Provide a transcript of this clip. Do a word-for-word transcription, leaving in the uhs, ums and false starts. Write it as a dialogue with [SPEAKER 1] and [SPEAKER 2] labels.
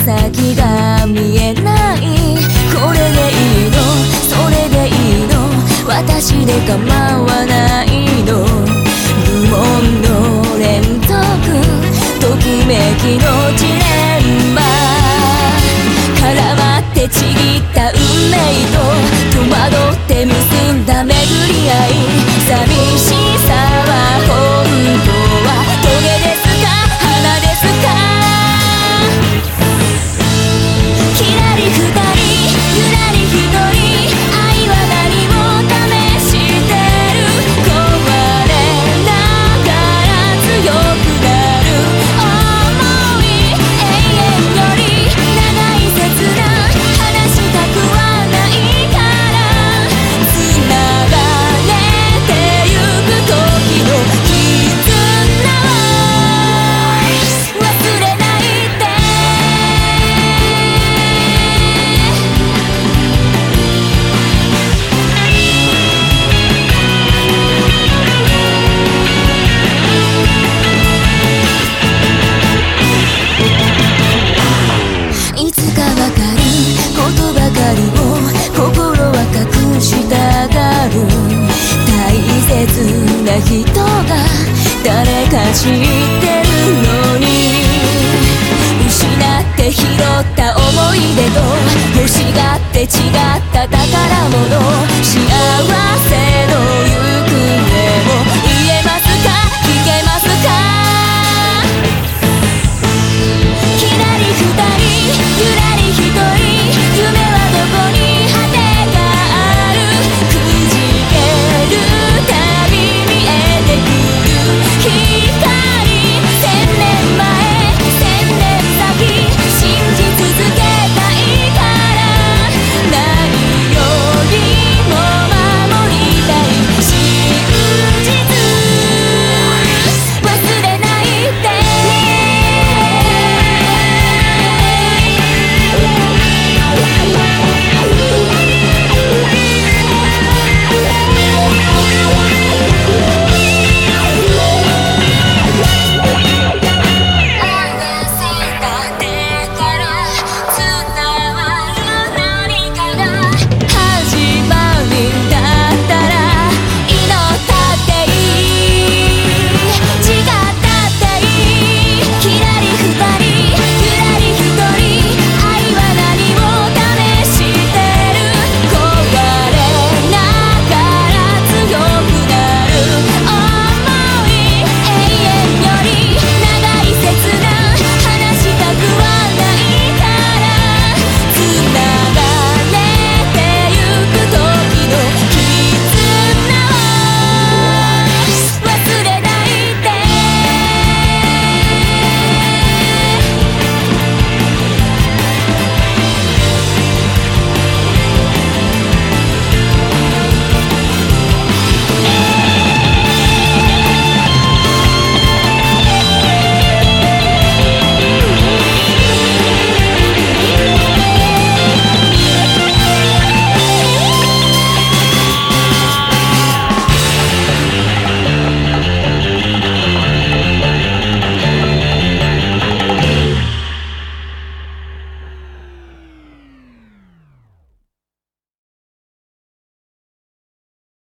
[SPEAKER 1] 先が見えない。これでいいの、それでいいの、私で構わないの。愚問の連続、ときめきのジレンマ。絡まってちぎった運命と戸惑って結んだ巡り合い。寂しさは本当はトゲですか花ですか。きらりふたりゆらりひとり、愛は何も試してる。壊れながら強くなる想い。永遠より長い切な話したくはないから、つながれてゆく時の絆は忘れないで。いつかわかることばかりを心は隠したがる。大切な人が誰か知ってるのに、失って拾った思い出と欲しがって違った宝物。